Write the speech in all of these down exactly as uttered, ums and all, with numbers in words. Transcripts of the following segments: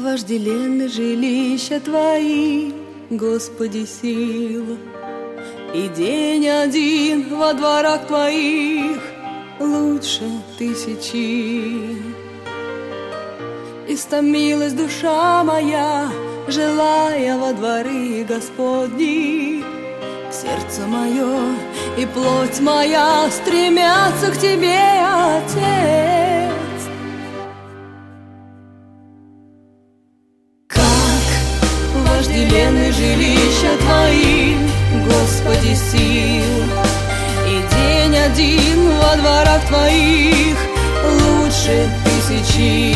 Вожделенны жилища Твои, Господи, сила, и день один во дворах Твоих лучше тысячи. Истомилась душа моя, желая во дворы Господни. Сердце мое и плоть моя стремятся к Тебе, Отец. Вожделенны жилища Твои, Господи, сил, и день один во дворах Твоих лучше тысячи.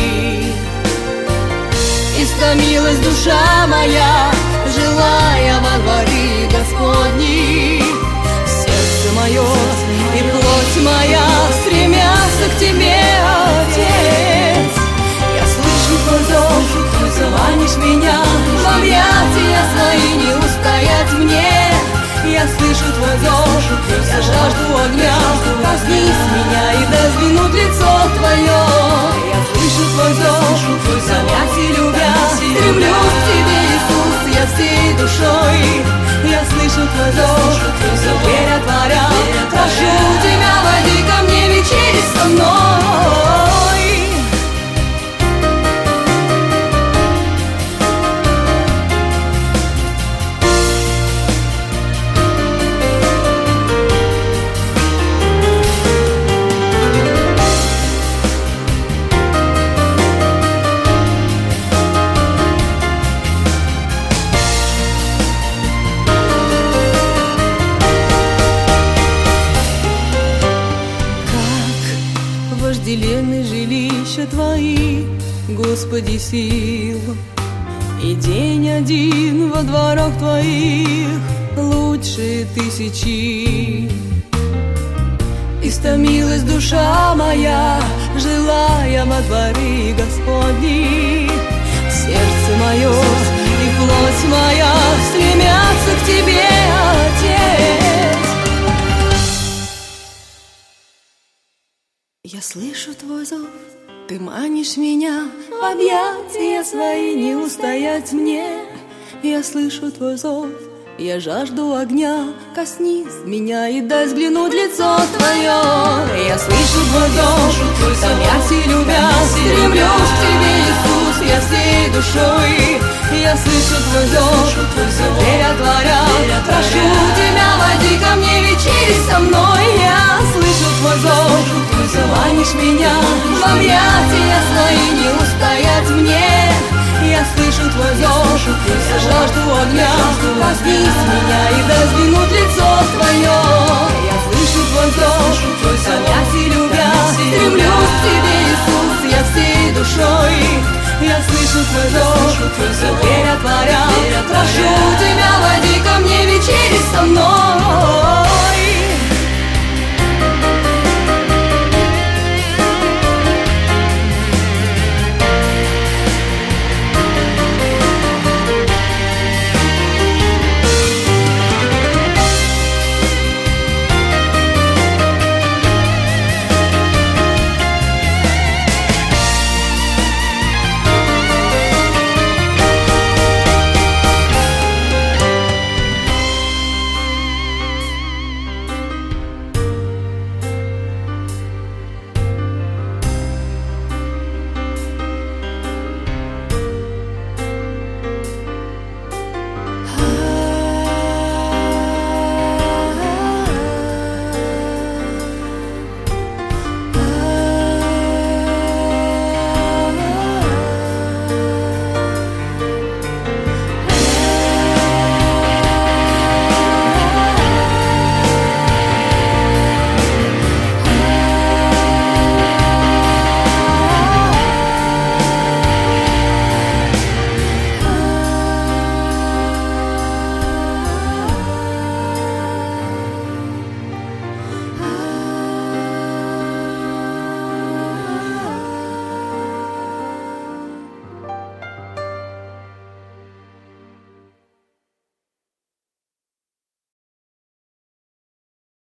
Истомилась душа моя, желая во дворы Господни. Сердце мое и плоть моя стремятся к Тебе, Отец. Я слышу Твой зов, Ты звонишь меня, в объятия свои не устоять мне. Я слышу Твой зов, я жажду огня, коснись меня и дай взглянуть лицо Твое. Я слышу Твой зов, в объятия любя, стремлюсь к Тебе, Иисус, я всей душой. Я слышу Твой зов, дверь отворя, прошу Тебя, войди ко мне, вечери со мной. Вожделенны жилища Твои, Господи, сил, и день один во дворах Твоих лучше тысячи. Истомилась душа моя, желая во дворы Господни. Сердце мое и плоть моя стремятся к Тебе, Отец. Я слышу Твой зов, Ты манишь меня, в объятия свои не устоять мне. Я слышу Твой зов, я жажду огня, коснись меня и дай взглянуть лицо Твое. Я слышу Твой зов, в объятия любя, стремлюсь к Тебе, Иисус, я всей душой. Я слышу Твой зов, дверь отворя, прошу Тебя, войди ко мне, вечери со мной. Я слышу Твой зов, звонишь меня, в объятия свои не устоять мне. Я слышу Твой зов, я жажду огня, коснись меня и дай взглянуть лицо Твое. Я слышу Твой зов, в объятия любя, стремлюсь к Тебе, Иисус, я всей душой. Я слышу Твой зов, дверь отворя, прошу Тебя, войди ко мне, вечери со мной.